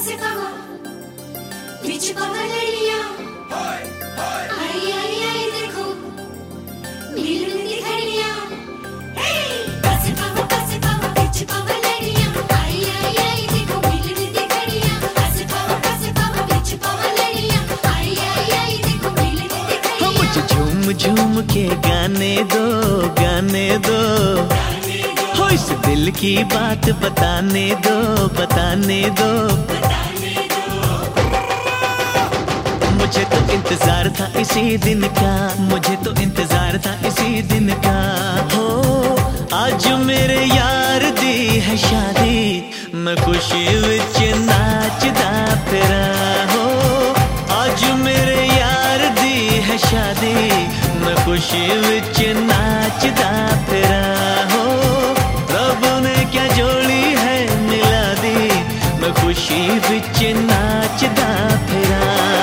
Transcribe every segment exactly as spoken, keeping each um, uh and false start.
पासे पावा बीच पावा लड़िया आई आई आई देखो मिलन दी घड़िया पासे पावा पासे पावा बीच पावा लड़िया आई आई आई देखो मिलन दी घड़िया पासे पावा पासे पावा बीच पावा लड़िया आई आई आई देखो मिलन दी घड़िया मुझे झूम झूम के गाने दो गाने दो हो इस दिल की बात बताने दो बताने दो मुझे तो इंतजार था इसी दिन का मुझे तो इंतजार था इसी दिन का हो आज मेरे यार दी है शादी मैं खुशी विच नाचदा फिरा हो आज मेरे यार दी है शादी मैं खुशी विच नाचदा फिरा हो रब ने क्या जोड़ी है मिला दी मैं खुशी विच नाचदा फिरा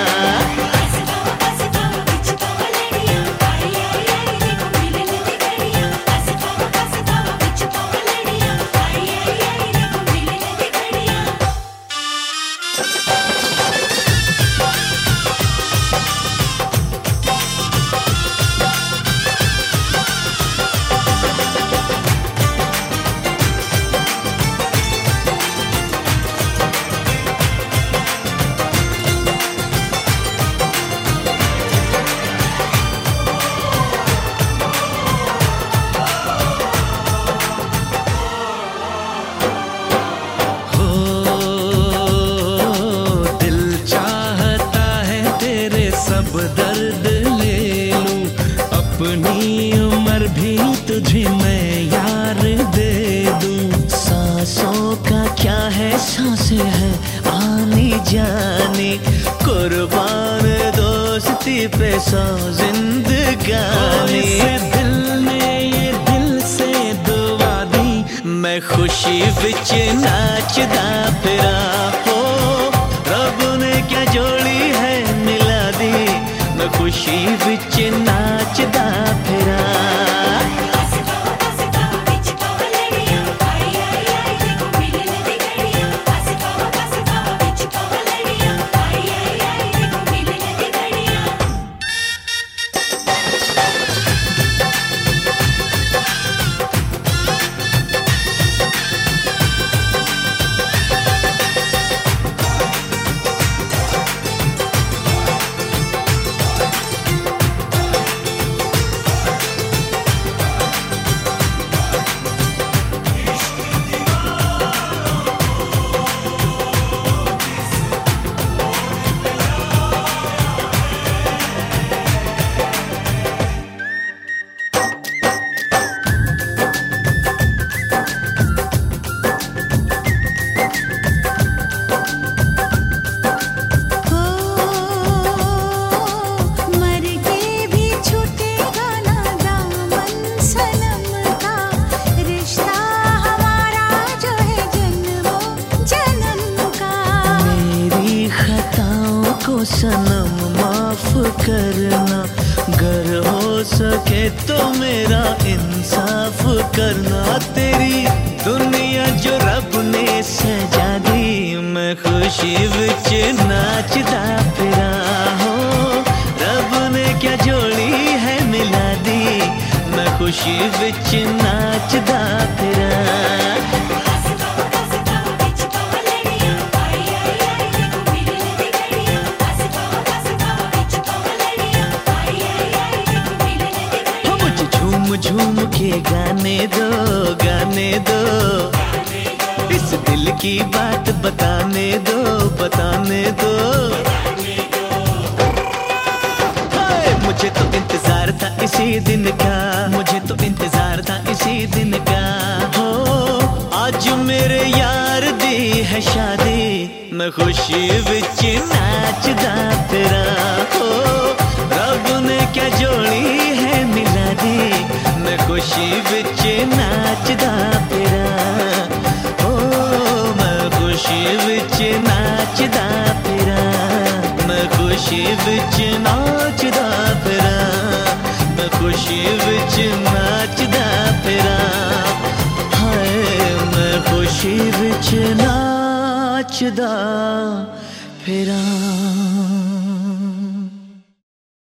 सब दर्द ले लूं अपनी उम्र भी तुझे मैं यार दे दूं सांसों का क्या है सांसें है आनी जानी कुर्बान दोस्ती पे सौ जिंदगानी दिल ने ये दिल से दुआ दी मैं खुशी विच नाचदा फिरा हो रब ने क्या जोड़ी है मिला दी मैं खुशी विच नाचदा फिरा सनम माफ करना गर हो सके तो मेरा इंसाफ करना तेरी दुनिया जो रब ने सजा दी मैं खुशी विच नाचदा फिरा हो रब ने क्या जोड़ी है मिला दी मैं खुशी विच नाचदा फिरा झूम के गाने दो गाने दो इस दिल की बात बताने दो बताने दो हाय मुझे तो इंतजार था इसी दिन का मुझे तो इंतजार था इसी दिन का हो आज मेरे यार दी है शादी मैं खुशी विच नाचदा फिरा हो रब ने क्या जोड़ी है मिला दी मैं खुशी विच नाचदा फिरा ओ मैं खुशी विच नाचदा फिरा मैं खुशी विच नाचदा फिरा मैं खुशी विच नाचदा फिरा हाय मैं खुशी विच नाच नचदा फिरां।